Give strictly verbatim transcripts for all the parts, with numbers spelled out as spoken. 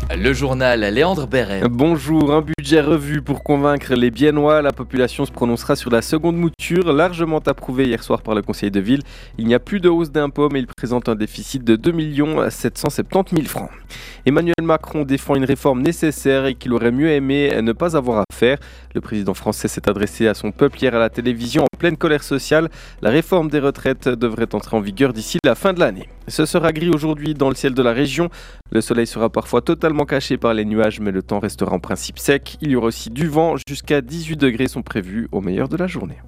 Le journal Léandre Béret. Bonjour, un budget revu pour convaincre les Biennois. La population se prononcera sur la seconde mouture, largement approuvée hier soir par le conseil de ville. Il n'y a plus de hausse d'impôts, mais il présente un déficit de deux millions sept cent soixante-dix mille francs. Emmanuel Macron défend une réforme nécessaire et qu'il aurait mieux aimé ne pas avoir à faire. Le président français s'est adressé à son peuple hier à la télévision en pleine colère sociale. La réforme des retraites devrait entrer en vigueur d'ici la fin de l'année. Ce sera gris aujourd'hui dans le ciel de la région. Le soleil sera parfois totalement caché par les nuages, mais le temps restera en principe sec. Il y aura aussi du vent, jusqu'à dix-huit degrés sont prévus au meilleur de la journée.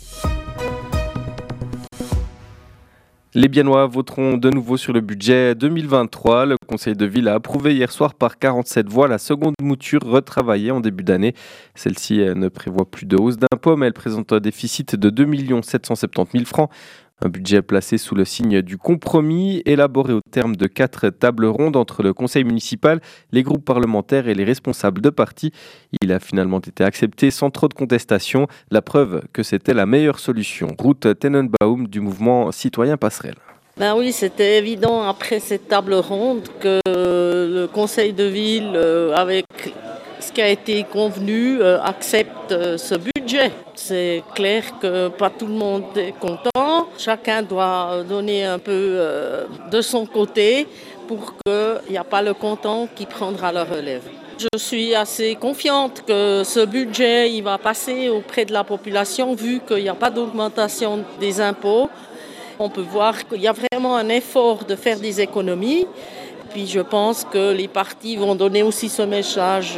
Les Biennois voteront de nouveau sur le budget deux mille vingt-trois. Le conseil de ville a approuvé hier soir par quarante-sept voix la seconde mouture retravaillée en début d'année. Celle-ci ne prévoit plus de hausse d'impôts, mais elle présente un déficit de deux millions sept cent soixante-dix mille francs. Un budget placé sous le signe du compromis, élaboré au terme de quatre tables rondes entre le conseil municipal, les groupes parlementaires et les responsables de partis. Il a finalement été accepté sans trop de contestation, la preuve que c'était la meilleure solution. Ruth Tenenbaum du mouvement Citoyen Passerelle. Ben oui, c'était évident après cette table ronde que le conseil de ville, avec ce qui a été convenu, accepte ce budget. C'est clair que pas tout le monde est content. Chacun doit donner un peu de son côté pour qu'il n'y ait pas le content qui prendra la relève. Je suis assez confiante que ce budget il va passer auprès de la population vu qu'il n'y a pas d'augmentation des impôts. On peut voir qu'il y a vraiment un effort de faire des économies. Puis je pense que les partis vont donner aussi ce message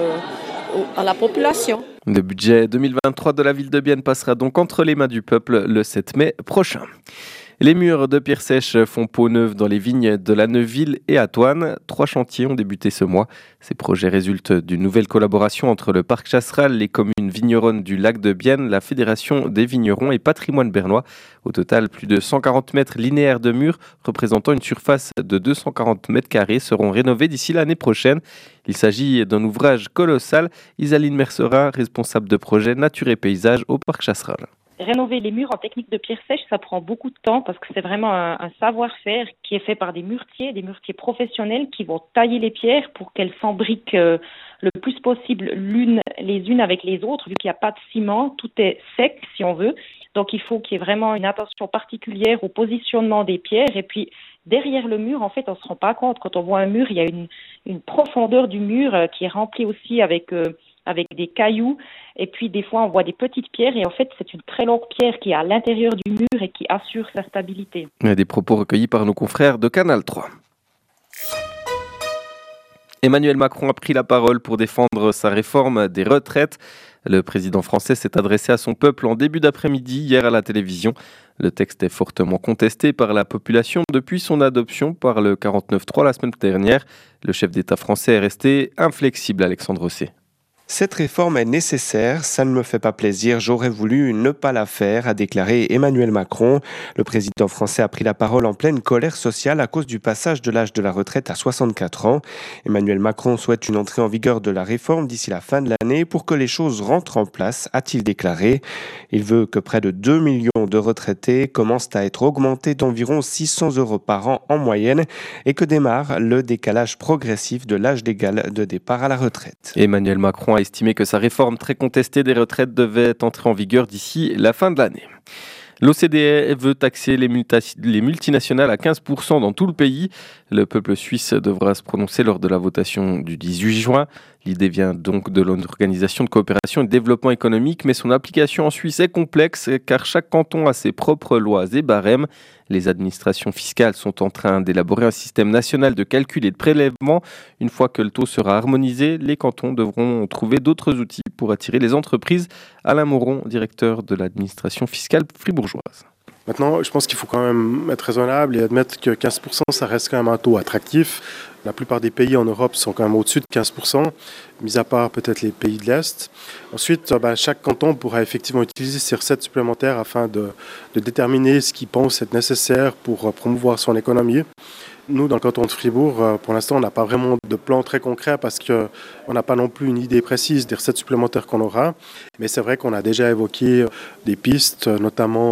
à la population. Le budget deux mille vingt-trois de la ville de Bienne passera donc entre les mains du peuple le sept mai prochain. Les murs de pierre sèche font peau neuve dans les vignes de la Neuville et à Thoine. Trois chantiers ont débuté ce mois. Ces projets résultent d'une nouvelle collaboration entre le parc Chasseral, les communes vigneronnes du lac de Bienne, la Fédération des vignerons et Patrimoine bernois. Au total, plus de cent quarante mètres linéaires de murs représentant une surface de deux cent quarante mètres carrés seront rénovés d'ici l'année prochaine. Il s'agit d'un ouvrage colossal. Isaline Mercera, responsable de projet Nature et Paysage au parc Chasseral. Rénover les murs en technique de pierre sèche, ça prend beaucoup de temps parce que c'est vraiment un, un savoir-faire qui est fait par des muretiers, des muretiers professionnels qui vont tailler les pierres pour qu'elles s'embriquent euh, le plus possible l'une les unes avec les autres. Vu qu'il n'y a pas de ciment, tout est sec si on veut. Donc il faut qu'il y ait vraiment une attention particulière au positionnement des pierres. Et puis derrière le mur, en fait, on ne se rend pas compte. Quand on voit un mur, il y a une, une profondeur du mur euh, qui est remplie aussi avec... Euh, avec des cailloux, et puis des fois on voit des petites pierres, et en fait c'est une très longue pierre qui est à l'intérieur du mur et qui assure sa stabilité. Des propos recueillis par nos confrères de Canal trois. Emmanuel Macron a pris la parole pour défendre sa réforme des retraites. Le président français s'est adressé à son peuple en début d'après-midi hier à la télévision. Le texte est fortement contesté par la population depuis son adoption par le quarante-neuf trois la semaine dernière. Le chef d'État français est resté inflexible, Alexandre Rosset. Cette réforme est nécessaire, ça ne me fait pas plaisir, j'aurais voulu ne pas la faire, a déclaré Emmanuel Macron. Le président français a pris la parole en pleine colère sociale à cause du passage de l'âge de la retraite à soixante-quatre ans. Emmanuel Macron souhaite une entrée en vigueur de la réforme d'ici la fin de l'année pour que les choses rentrent en place, a-t-il déclaré. Il veut que près de deux millions de retraités commencent à être augmentés d'environ six cents euros par an en moyenne et que démarre le décalage progressif de l'âge légal de départ à la retraite. Emmanuel Macron a estimé que sa réforme très contestée des retraites devait entrer en vigueur d'ici la fin de l'année. L'O C D E veut taxer les, multi- les multinationales à quinze pour cent dans tout le pays. Le peuple suisse devra se prononcer lors de la votation du dix-huit juin. L'idée vient donc de l'Organisation de coopération et de développement économique, mais son application en Suisse est complexe car chaque canton a ses propres lois et barèmes. Les administrations fiscales sont en train d'élaborer un système national de calcul et de prélèvement. Une fois que le taux sera harmonisé, les cantons devront trouver d'autres outils pour attirer les entreprises. Alain Moron, directeur de l'administration fiscale fribourgeoise. Maintenant, je pense qu'il faut quand même être raisonnable et admettre que quinze pour cent, ça reste quand même un taux attractif. La plupart des pays en Europe sont quand même au-dessus de quinze pour cent, mis à part peut-être les pays de l'Est. Ensuite, ben, chaque canton pourra effectivement utiliser ses recettes supplémentaires afin de, de déterminer ce qu'il pense être nécessaire pour promouvoir son économie. Nous, dans le canton de Fribourg, pour l'instant, on n'a pas vraiment de plan très concret parce qu'on n'a pas non plus une idée précise des recettes supplémentaires qu'on aura. Mais c'est vrai qu'on a déjà évoqué des pistes, notamment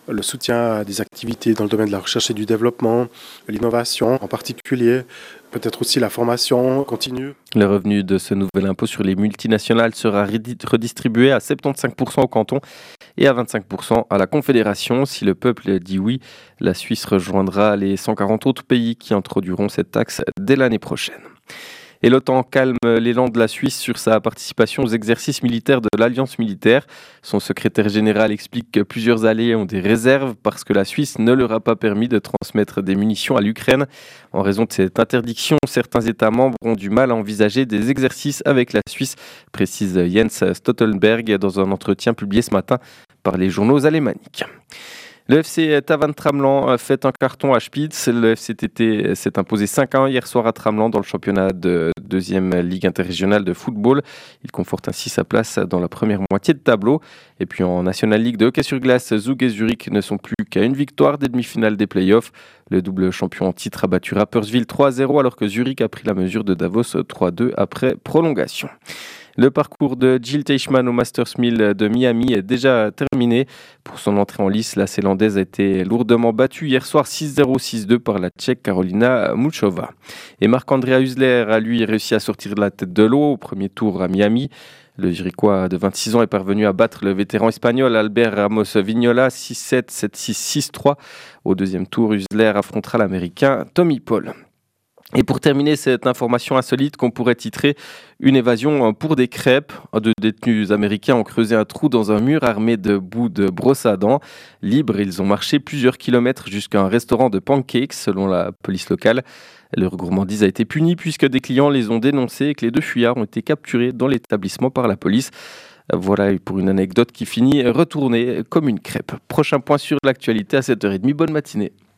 le soutien à des activités dans le domaine de la recherche et du développement, l'innovation en particulier, peut-être aussi la formation continue. Le revenu de ce nouvel impôt sur les multinationales sera redistribué à soixante-quinze pour cent au canton et à vingt-cinq pour cent à la Confédération. Si le peuple dit oui, la Suisse rejoindra les cent quarante autres pays qui introduiront cette taxe dès l'année prochaine. Et l'OTAN calme l'élan de la Suisse sur sa participation aux exercices militaires de l'Alliance militaire. Son secrétaire général explique que plusieurs alliés ont des réserves parce que la Suisse ne leur a pas permis de transmettre des munitions à l'Ukraine. En raison de cette interdiction, certains États membres ont du mal à envisager des exercices avec la Suisse, précise Jens Stoltenberg dans un entretien publié ce matin par les journaux alémaniques. Le F C Tavannes Tramelan fait un carton à Spitz. Le F C T T s'est imposé cinq à un hier soir à Tramelan dans le championnat de deuxième ligue interrégionale de football. Il conforte ainsi sa place dans la première moitié de tableau. Et puis en National League de hockey sur glace, Zug et Zurich ne sont plus qu'à une victoire des demi-finales des playoffs. Le double champion en titre a battu Rapperswil trois à zéro alors que Zurich a pris la mesure de Davos trois à deux après prolongation. Le parcours de Jill Teichmann au Masters mille de Miami est déjà terminé. Pour son entrée en lice, la Zélandaise a été lourdement battue hier soir six zéro six deux par la Tchèque Karolina Muchova. Et Marc-Andrea Hüsler a lui réussi à sortir de la tête de l'eau au premier tour à Miami. Le Zurichois de vingt-six ans est parvenu à battre le vétéran espagnol Albert Ramos Vignola six sept, sept six, six trois. Au deuxième tour, Hüsler affrontera l'Américain Tommy Paul. Et pour terminer cette information insolite qu'on pourrait titrer « Une évasion pour des crêpes », deux détenus américains ont creusé un trou dans un mur armé de bouts de brosse à dents. Libres, ils ont marché plusieurs kilomètres jusqu'à un restaurant de pancakes, selon la police locale. Leur gourmandise a été punie puisque des clients les ont dénoncés et que les deux fuyards ont été capturés dans l'établissement par la police. Voilà pour une anecdote qui finit retournée comme une crêpe. Prochain point sur l'actualité à sept heures trente. Bonne matinée.